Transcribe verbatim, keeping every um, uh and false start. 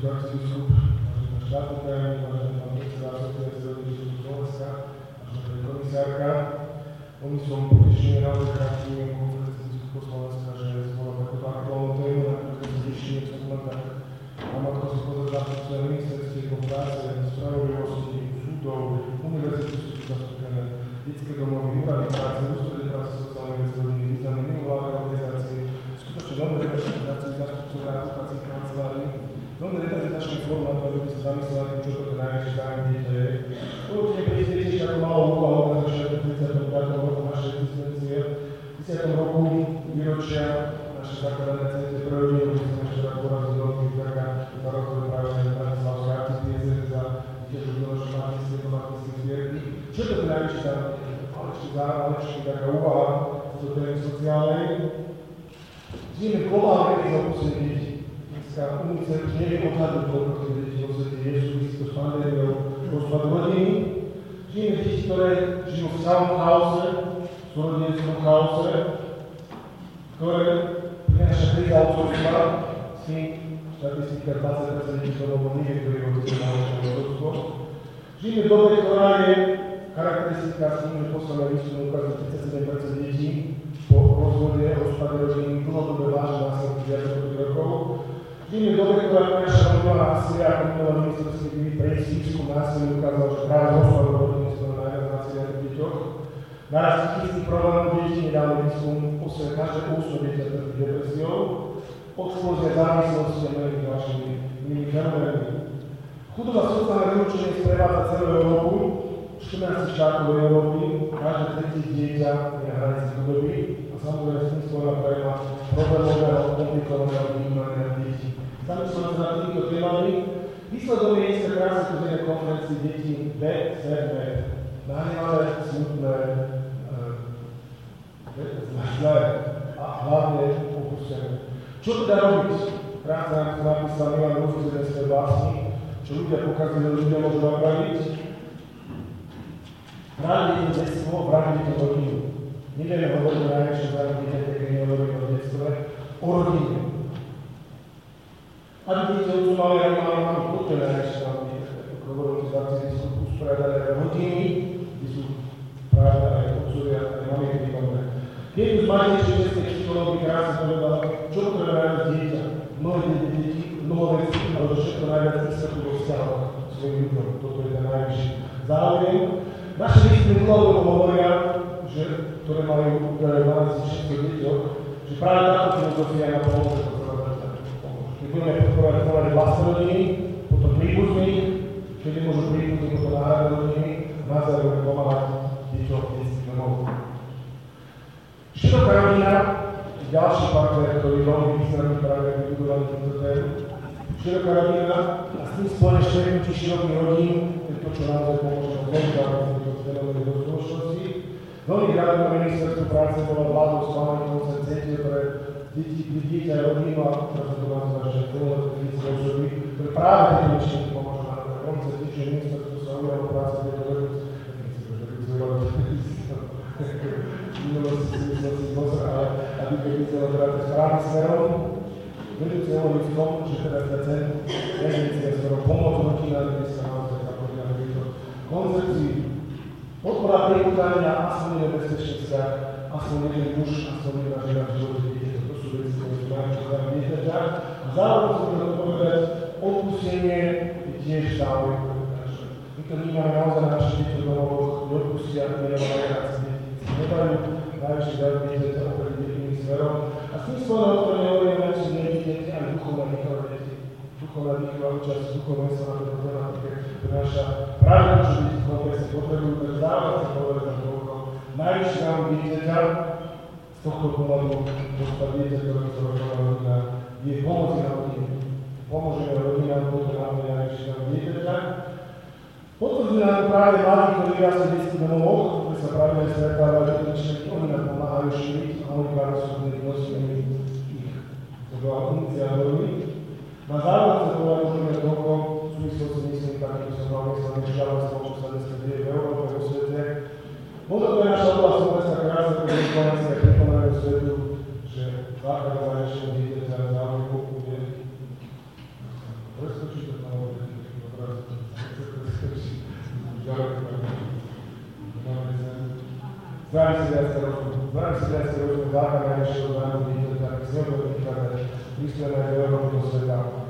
arcibiskup, vážený pán štátny tajomník, vážený pán predseda Asociácie rodičov Slovenska, vážená pani komisárka. Oni som potešený naozaj krátky konferencii biskupov Slovenska, že zvolal takúto aktuálnu tému, na ktorú sme zriešili, čo som len tak na matko si pozrieť zástupcovia ministerstiev práce, spravodlivosti, súdov, univerzity sú zastúpené, detské domovy, úrady práce, ústredie práce, sociálne veci, rodiny, významné mimovládne organizácie, skutočne veľmi reprezentačné zástupcovia advokácií kancelárií, veľmi reprezentačný fórum na to, aby sme sa zamysleli, čo to je najväčšie zájmy dieťa je. Určite príde tiež ako malou úlohou organizačnej v tridsiatom piatom roku našej existencie, v tridsiatom roku výročia naše zakladané centre pre rodinu, kde sme ešte raz porazili veľký vďaka za rozvoj práve Bratislavskej arcidiecézy za dieťaťu výročné materskej a materskej zbierky. Čo to je najväčšie zájmy dieťa? Ale ešte zároveň ešte taká úvaha z toho témy sociálnej. Žijeme globálne kríze opustených detí. Dneska UNICEF nevie odhadnúť, koľko tých detí vo svete je, súvisí to s pandémiou rozpadu rodiny. Žijeme deti, ktoré žijú v celom chaose, v súrodenskom chaose, ktoré naša kríza odstúpila, s tým štatistika dvadsať percent detí domov nevie, ktorý ho bude naučený rodstvo. Žijeme v dobe, ktorá je charakteristika s tým, že posledné výskumy ukazujú tridsaťsedem percent detí po rozvode, rozpade rodiny, dlhodobé vážne následky viac ako päť rokov. Žijeme v dobe, ktorá naša rodina násilia, ako minulé ministerské divy prejsť výskum násilia ukázal, že práve rozpad rodiny sú najviac násilia v deťoch. Naraz psychických problémov detí nedávny výskum osve každé ústno dieťa trpí depresiou, explózia závislosti a mnohými ďalšími inými fenoménmi. Chudoba sociálne vylúčenie sprevádza celú Európu, štrnásť štátov Európy, každé tretie dieťa je na hranici chudoby a samozrejme s tým spojená prejma problémového, komplikovaného vnímania detí. Zamyslíme sa nad týmito témami. Výsledom je isté krásne pozrieť konferencii detí B C B. Nahnevané, smutné, zlé a hlavne opustené. Čo teda robiť? Krásne nám to napísal Milan Rúfus z jednej vlastní, čo ľudia pokazujú, že ľudia môžu napraviť. Brániť detstvo, brániť rodinu. Nevieme hovoriť o najväčšom zájmu dieťaťa, keď nehovoríme o detstve, o rodine. Aby dieťa uzumali, aby mali mami, toto je najväčšie zájmu dieťaťa. Ako hovorím, že zácení sú usporiadané rodiny, kde sú práve aj otcovia, aj mami prípadné. Keď už máte ešte české psychológy krásne povedala, čo to je najviac dieťa, mnohé deti, mnoho vecí, ale to všetko najviac výsledku vo vzťahoch svojim ľuďom. Toto je ten najvyšší záujem. Naše výsledky dlhodobo hovoria, že, ktoré majú dvanástich všetko deťoch, že práve táto filozofia nám pomôže to celé zatiaľ. Keď budeme podporovať prvne vlastné rodiny, potom príbuzných, kedy môžu príbuzní potom náhradné rodiny, a na zároveň pomáhať deťom v detských domoch. Široká rodina je ďalší partner, ktorý je veľmi významný práve vybudovaný týmto tému. Široká rodina a s tým spojené štretnutie širokých rodín je to, čo naozaj pomôže na zaujímavé týmto fenomény do spoločnosti. Veľmi rád na ministerstvu práce bola vládou schválený koncept centier pre deti, dieťa a rodinu a teraz to nazýva, že celoleté fyzické osoby, ktoré práve tieto myšlienky pomôžu na koncept, že ministerstvo sa ujalo práce v tejto vedúci. Minulosti súvislosti pozor, ale aby to vyzelo teda správnym smerom, vedúci hovorí v tom, že teda za cenu tendencia smerom pomoc rodinám, kde sa naozaj zapojí na tejto koncepcii. Podpora pripútania aspoň nebezpečný vzťah, aspoň jeden muž, aspoň jedna žena v živote dieťaťa. To sú veci, ktoré sú najväčšie zájmy dieťaťa. A zároveň som chcel povedať, odpustenie je tiež záujem. My to vnímame naozaj na našich deťoch domovoch, neodpustia, nemáme reakcie detí. Nedajú najväčšie zájmy dieťaťa opäť jedným smerom. A s tým spojené otvorene hovoríme najväčšie deti, deti aj duchovné výchova deti. Duchovná výchova, účasť duchovného sa na tejto tematike prináša práve to, čo deti komplexne potrebujú, takže zároveň sa povedať na toľko. Najvyšší nám dieťaťa z tohto pohľadu dostať dieťa, ktoré sa rozhodná rodina, je pomoci na rodine. Pomôžeme rodinám, toto nám je najvyšší nám dieťaťa. Potvrdí nám práve mladí, ktorí vyrastú v detských domovoch, ktorí sa práve aj stretávajú, že to myšlenky oni nám pomáhajú šíriť a oni práve sú tými nositeľmi ich iniciátormi. Na zároveň sa povedať môžeme toľko v súvislosti myslím takýmto som mal myslený, že žiaľ z toho, čo sa dneska deje v Európe, vo svete. Možno to je naša oblasť Slovenská krásna, ktorá je konečne pripomenajú svetu, že základná najväčšieho dieťaťa záujmu je preskočiť, to tam bolo taký obraz, to sa preskočí, ďaleko Zdravím si viac rozumiem základná najvyššieho zájmu dieťaťa, aby sme boli vychádzať prístojné do Európy do sveta.